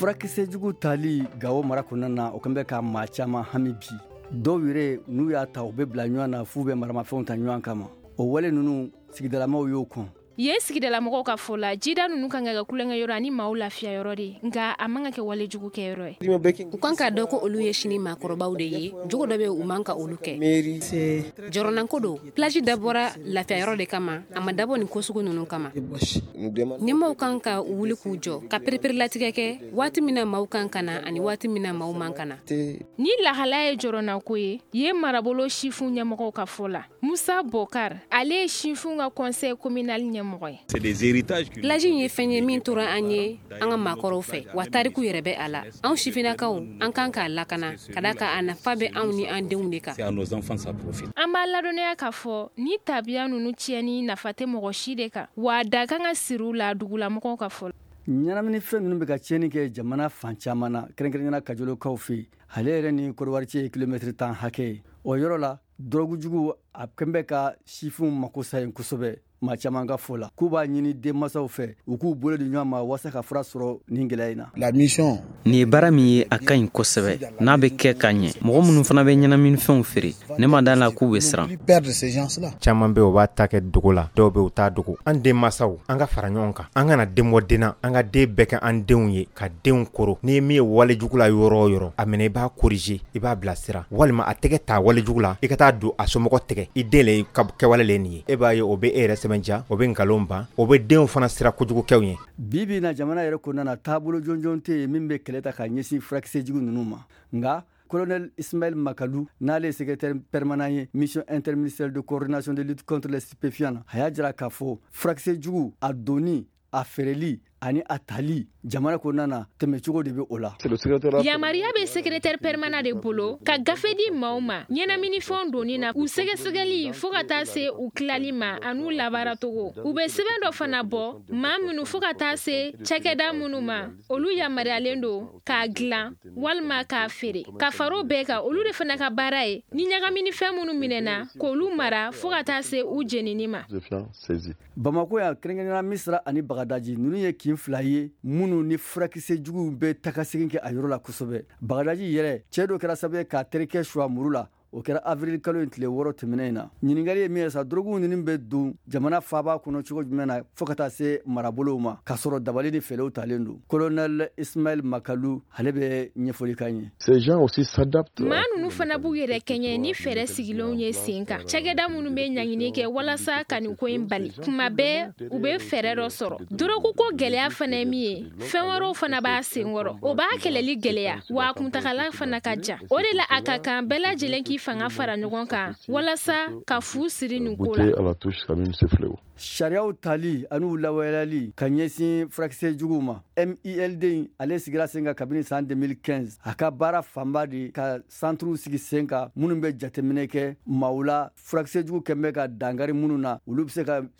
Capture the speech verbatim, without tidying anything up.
furakisɛ jugu tali Gawo mara kɔnɔna na o kan bɛ ka maa caman hami bi. Dɔw yɛrɛ n'u y'a ta u bɛ bila ɲɔgɔn na f'u bɛ maramafɛnw ta ɲɔgɔn kama. O wale ninnu sigidalamaw y'o kɔn. Yen sigidalamɔgɔw ka fɔ la jida ninnu kan ka kɛ kulonkɛ yɔrɔ ani maaw lafiya yɔrɔ de nka a man ka kɛ wale jugu kɛ yɔrɔ ye. U kan ka dɔn ko olu ye sini maakɔrɔbaw de ye jogo dɔ bɛ u man ka olu kɛ. Jɔrɔnanko don plage dabɔra lafiya yɔrɔ de kama a ma dabɔ nin ko sugu ninnu kama. Ɲɛmaaw kan ka wuli k'u jɔ ka pereperilatigɛ kɛ waati min na maaw kan ka na ani waati min na maaw man ka na. Ni lahala ye jɔrɔnanko ye yen marabolo sifun ɲɛmɔgɔw ka fɔ la Musa Bokar ale ye sifun ka conseil communal ɲɛmɔgɔ. C'est des héritages. Plage ye fɛn ye min tora an ye an ka maakɔrɔw fɛ wa tariku yɛrɛ bɛ a la. Anw sifinnakaw an kan k'a lakana ka da ka a nafa bɛ anw ni an denw de kan. C'est à nos enfants ça profite. An b'a ladɔnnenya k'a fɔ ni tabiya ninnu tiɲɛni nafa tɛ mɔgɔ si de kan wa da kan ka siri la dugulamɔgɔw ka fɔ. Ɲɛnamini fɛn ninnu bɛ ka tiɲɛni kɛ jamana fan caman na kɛrɛnkɛrɛnnena Kajolokaw fɛ ale yɛrɛ ni Kodowari cɛ ye kilomɛtiri tan hakɛ ye. O yɔrɔ la drogue jugu a kɛn bɛ ka sifinw mako sa yen kosɛbɛ. Maa caman ka fɔ la k'u b'a ɲini denmansaw fɛ u k'u bolo di ɲɔgɔn ma walasa ka fura sɔrɔ nin gɛlɛya in na. La mission nin ye baara min ye a ka ɲi kosɛbɛ n'a bɛ kɛ ka ɲɛ mɔgɔ minnu fana bɛ ɲɛnaminifɛnw feere ne ma d'a la k'u bɛ siran. Caman bɛ o b'a ta kɛ dogo la dɔw bɛ u t'a dogo an denmansaw an ka fara ɲɔgɔn kan an kana den bɔ den na an ka den bɛɛ kɛ an denw ye ka denw koro n'i ye min ye wale jugu la yɔrɔ o yɔrɔ a minɛ i b'a corriger i b'a bila sira walima a tɛgɛ ta wale jugu la i ka taa don a somɔgɔ tɛgɛ i den le ka kɛwale le nin ye e b'a ye o bɛ e yɛrɛ sɛbɛntiya o bɛ nkalon ban o bɛ denw fana sira kojugukɛw ye. Bibi na jamana yɛrɛ kɔnɔna na taabolo jɔnjɔn tɛ yen min bɛ kɛlɛ ta ka ɲɛsin furakisɛ jugu ninnu ma nka colonel Ismaël Makalou n'ale secrétaire permanent ye mission interministérielle de coordination de lutte contre les stupéfiants a y'a jira k'a fɔ furakisɛ jugu a donni a feereli ani a tali jamana kɔnɔna na tɛmɛcogo de bɛ o la. Yamariya bɛ secrétaire permanent de bolo ka gafe di maaw ma ɲɛnaminifɛnw donni na u sɛgɛsɛgɛli fo ka taa se u tilali ma an'u labaaracogo u bɛ sɛbɛn dɔ fana bɔ maa minnu fo ka taa se cakɛda minnu ma olu yamariyalen don k'a dilan walima k'a feere ka faro bɛɛ kan olu de fana ka baara ye ni ɲagaminifɛn minnu minɛna k'olu mara fo ka taa se u jenini ma. Bamako yan kɛrɛnkɛrɛnnena Misira ani Bagadaji ninnu ye kin fila ye minnu ni furakisɛ juguw bɛ tagasegin kɛ a yɔrɔ la kosɛbɛ. Bagadaji yɛrɛ cɛ dɔ kɛra sababu ye k'a terikɛ suwa muru la o kɛra avril kalo in tile wɔɔrɔ tɛmɛnen in na. Ɲininkali ye min ye sa droguw ninnu bɛ don jamana faaba kɔnɔ cogo jumɛn na fo ka taa se marabolow ma k'a sɔrɔ dabali ni fɛlɛw talen don. Colonel Ismaël Makalou ale bɛ ɲɛfɔli kan ye. Ces gens aussi s'adaptent. Maa ninnu fana b'u yɛrɛ kɛɲɛ ni fɛɛrɛ sigilenw ye sen kan. Cakɛda minnu bɛ ɲaɲini kɛ walasa ka nin ko in bali. Kuma bɛɛ u bɛ fɛɛrɛ dɔ sɔrɔ. Drogue ko gɛlɛya fana ye min ye fɛn wɛrɛw fana b'a sen kɔrɔ. O b'a kɛlɛli gɛlɛya wa a kuntagala fana ka jan. O de la a ka kan bɛɛ lajɛlen k'i fanga fara ɲɔgɔn kan walasa ka fu siri nin ko la. Sariyaw tali an'u lawaleyali ka ɲɛsin furakisɛ juguw ma M I L D ale sigira sen kan kabini san deux mille quinze a ka baara fanba de ka centrew sigi sen kan minnu bɛ jateminɛ kɛ maaw la furakisɛ jugu kɛn bɛ ka dankari minnu na olu bɛ se ka